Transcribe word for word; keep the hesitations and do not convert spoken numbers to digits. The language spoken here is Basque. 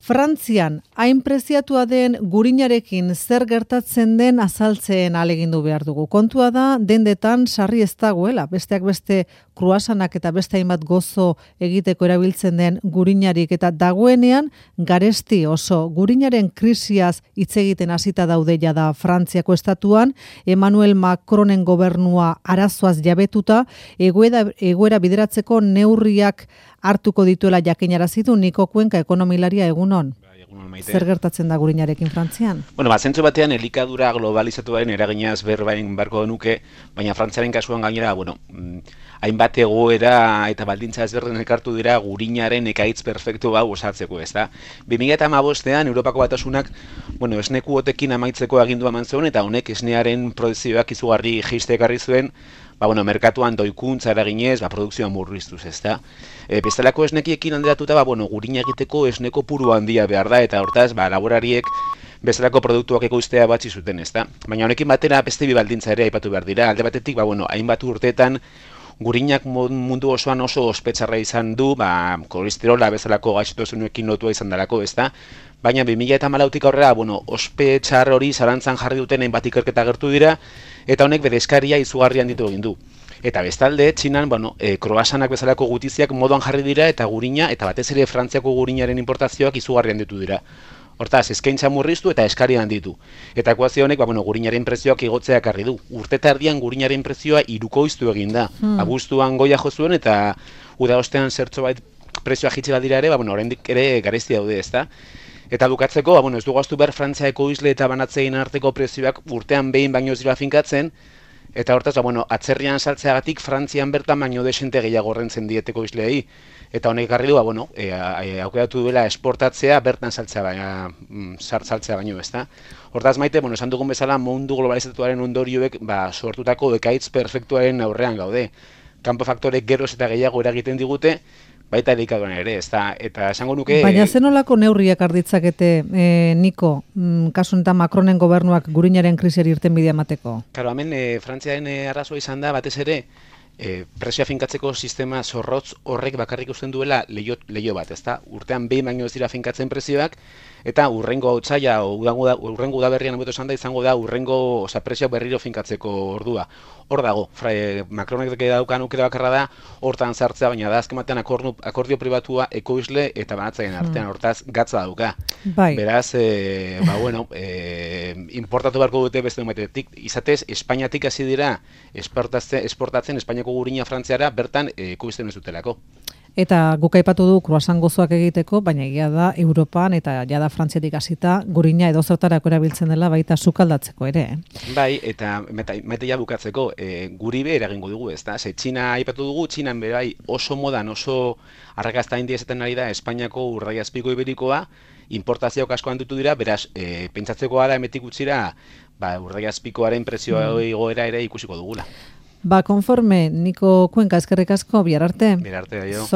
Frantzian, hain preziatua den gurinarekin zer gertatzen den azaltzen alegindu behar dugu. Kontua da, dendetan sarri ez dagoela, besteak beste kruasanak eta beste hainbat gozo egiteko erabiltzen den gurinarik, eta dagoenean garesti oso gurinaren krisiaz hitz egiten hasita daude jada Frantziako estatuan, Emmanuel Macronen gobernua arazoaz jabetuta, egoera, egoera bideratzeko neurriak hartuko dituela jakinarazi du Niko Kuenka ekonomilaria egunon. Zer gertatzen da gurinarekin Frantzian? Bueno, ba, zentzu batean elikadura globalizatuaren eraginaz berbain barko genuke, baina Frantziaren kasuan gainera, bueno, hainbat egoera eta baldintza ezberdin elkartu dira gurinaren ekaitz perfektu hau osatzeko, ez da? bi mila hamabostean Europako Batasunak, bueno, esne kuotekin amaitzeko agindua eman zuen, eta honek esnearen produzioak izugarri jaiste ekarri zuen, ba, bueno, merkatuan doikuntza eraginez, ba, produkzioa murriztuz, ez da? E, bestelako esnekiekin handeratuta, ba, bueno, gurina egiteko esneko puru handia behar da, eta hortaz, ba, laborariek bezalako produktuak ekoiztea batzi zuten, ez da? Baina honekin batera beste bi baldintza ere aipatu behar dira, alde batetik, ba, bueno, hainbat urteetan, gurinak mundu osoan oso ospetsarra izan du, ba, kolesterola bezalako gaixotasunekin lotua izan dalako, ez da? Baina bi mila hamalautik aurrera, bueno, ospetsar hori zalantzan jarri duten hainbat ikerketa gertu dira, eta honek bere eskaria izugarrian ditu egin du. Eta bestalde, Txinan, bueno, e, kroasanak bezalako gutiziak moduan jarri dira, eta gurina, eta batez ere Frantziako gurinaren importazioak izugarrian ditu dira. Hortaz, eskaintza murriztu eta eskaria handitu. Eta ekuazio honek, ba, bueno, gurinaren prezioak igotzea ekarri du. Urte tardian gurinaren prezioa hirukoiztu egin da. Hmm. Abuztuan goia jo zuen eta uda ostean zertxo bait prezioa jitsi badira ere, ba, bueno, oraindik ere garesti daude, ezta? Eta bukatzeko, ba, bueno, ez dugu ahaztu behar Frantzia ekoizle eta banatzein arteko prezioak urtean behin baino ez dira finkatzen, eta hortaz, ba, bueno, atzerrian saltzeagatik Frantzian bertan baino desente gehiago ordaintzen diete ekoizleei. Eta honek ekarri du, ba, bueno, e, e, aukeratu duela esportatzea bertan saltzea baina, saltzea baino, ezta? Hortaz maite, bueno, esan dugun bezala mundu globalizatuaren ondorioek, ba, sortutako ekaitz perfektuaren aurrean gaude. Kanpo faktorek geroz eta gehiago eragiten digute, baita elikaduan ere, ezta? Eta esango nuke... Baina zenolako neurriak arditzakete, e, Niko, mm, kasu honetan Macronen gobernuak gurinaren krisiari irtenbidea emateko? Karo, hemen e, Frantziaren e, arrazoa izan da, batez ere, E, presioa finkatzeko sistema zorrotz horrek bakarrik usten duela leio, leio bat, ezta? Urtean behin baino ez dira finkatzen prezioak, eta urrengo otsaila, urrengo udaberrian hobeto esan da, izango da urrengo, osea, presioak berriro finkatzeko ordua. Hor dago, fra, e, Macronek daukan aukera bakarra da, hortan sartzea, baina da azken batean akordio, akordio pribatua ekoizle eta banatzaileen artean, hortaz gatza dauka. Bai. Beraz, e, ba, bueno, e, importatu beharko dute beste dumatetik, izatez, Espainiatik hasi dira esportatzen, esportatzen Espainiako gurina Frantziara bertan ekoizten ez dutelako. Eta guk aipatu du kruasan gozoak egiteko, baina egia da Europan eta jada Frantziatik hasita gurina edozertarako erabiltzen dela baita sukaldatzeko ere. Eh? Bai, eta meteia bukatzeko, e, guri be eragingo dugu, ezta? Ze Txina aipatu dugu, Txinan be bai oso modan, oso arrakasta handia izaten ari da Espainiako urdaiazpiko iberikoa, importazioak asko handitu dira, beraz, e, pentsatzekoa da emetik gutxira, ba, urdaiazpikoaren prezioa mm. igoera ere ikusiko dugula. Ba, konforme, Niko Kuenka eskerrik asko, bihar arte. Bihar arte, aio.